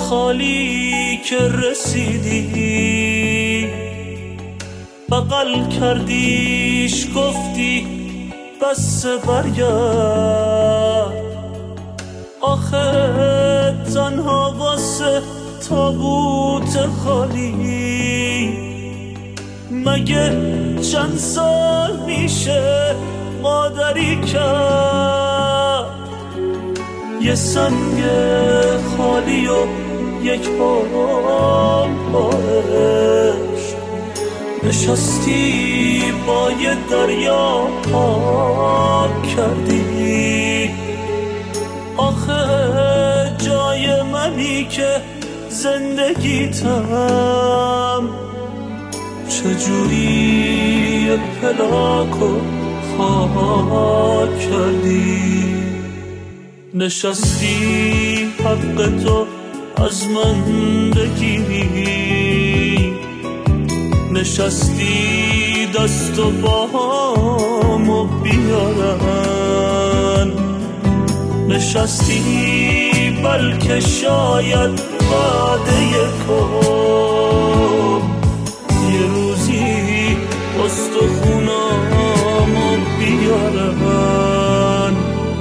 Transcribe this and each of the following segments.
خالی که رسیدی بغل کردیش گفتی بس برگرد، آخه تنها واسه تابوت خالی مگه چند سال میشه مادری کرد؟ یه سنگ خالی و یک بام باش نشستی با یه دریا پاک کردی، آخه جای منی که زندگیتم چجوری پلاکو خاک کردی؟ نشستی حق تو از من بگیری، نشستی دست و پاهامو بیارن، نشستی بلکه شاید وعده کن یه روزی استخونامو بیارن.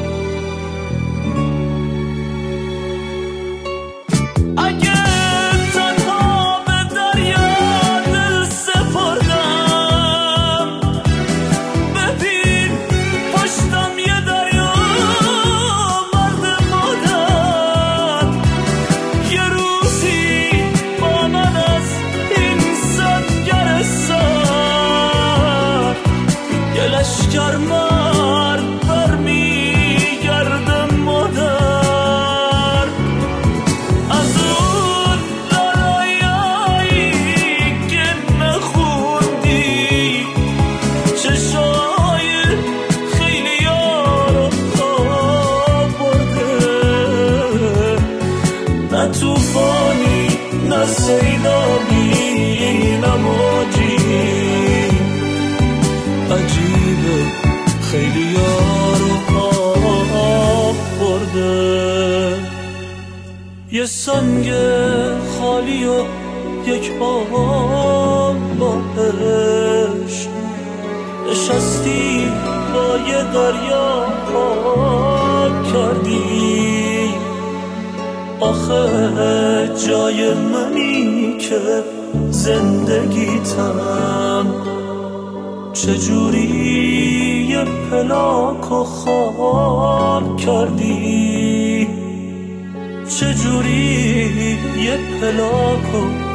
لشکر مرد برمیگرده مادر از اون لالایایی که نخوندی، چشای خیلی یارو خواب برده، نه توفانی نه سیلابی نه موجی، عجیبه خیلی یارو آب برده. یه سنگ خالی و یک بام باش نشستی با یه دریا پاک کردی، آخه جای منی که زندگیتم چجوری یه پلاکو خاک کردی؟ چجوری یه پلاکو